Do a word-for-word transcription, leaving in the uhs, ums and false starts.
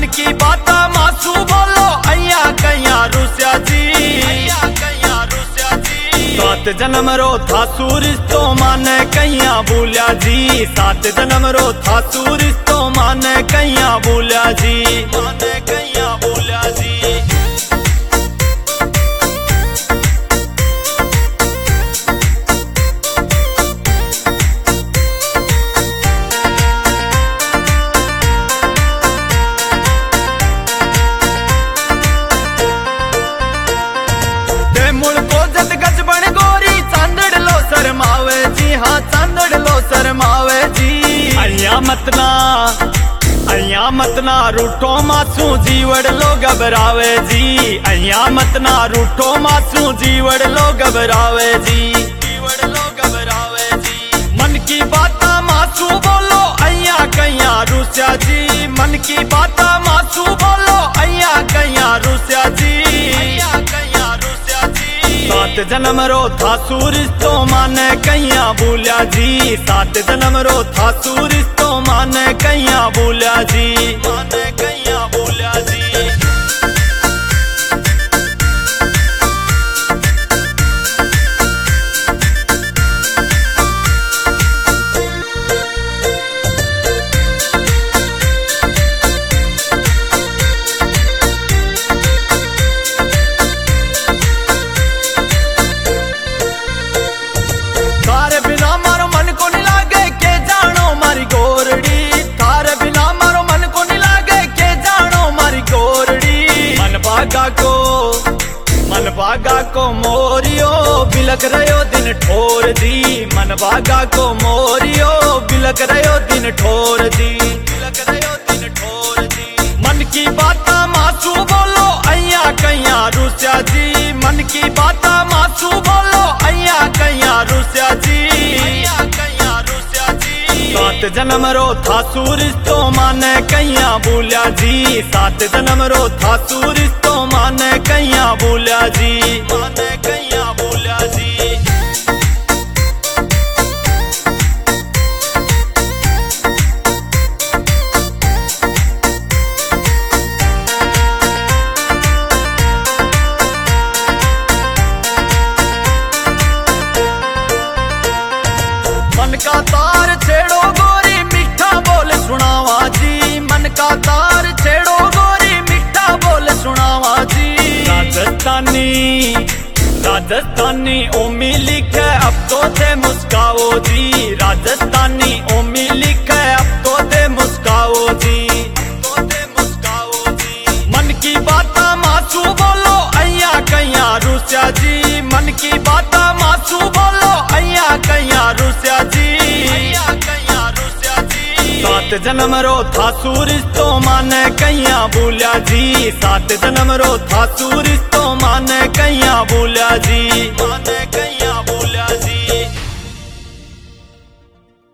की बात मासू बोलो अया कया रुस्या जी, कया रुस्या जी। सात जन्म रो था सूरिस्तो माने कया भूलिया जी, सात जन्म रो था सूरिस्तो माने कया भूलिया जी, माने कया भूलिया जी। शर्मावे जी हाँ चांदड़ लो शर्मावे जी, अया मतना अया मतना रूठो मासू जीवड़ लो घबरावे जी, अया मतना रूठो मासू जीवड़ लो घबरावे जी, जीवड़ लो घबरावे जी। मन की बात मासू बोलो अया कया रुस्या जी, मन की बात मासू बोलो अया कया रुस्या जी, अया कया रुस्या जी। सात जन्म रो था सूरिस्तो माने कया भूलिया जी, सात जन्म रो था सूरिस्तो माने कया भूलिया जी, माने कया भूलिया जी। भागा को मन भागा को मोरियो बिलक रहो दिन ठोर दी, मन भागा को मोरियो बिलक रहो दिन ठोर दी, बिलक रहो दिन ठोर दी। मन की बात मासू बोलो अया कया रुस्या जी, मन की बात मासू बोलो अया कया रुस्या जी, अया कया रुस्या जी। सात जन्म रो था सूरिस्तो माने कया भूलिया जी, सात जन्म रो था सूरिस्तो माने कया भूलिया जी, माने कया भूलिया जी। मन का तार छेड़ो गोरी मीठा बोल सुनावा जी, मन का तार छेड़ो गोरी मीठा बोल सुनावा जी। राजस्थानी राजस्थानी ओमी लिखे अब तो थे मुस्काओ जी, राजस्थानी ओमी लिखे अब तो थे मुस्काओ जी, अब तो थे मुस्काओ जी। मन की बात मासू बोलो अया कया रुस्या जी, मन की बात मासू बोलो अया कया रुस्या जी, अया कया रुस्या जी। सात जन्म रो था सूरिस्तो माने कया भूलिया जी, सात जन्म रो था सूरिस्तो माने कया भूलिया जी, माने कया भूलिया जी।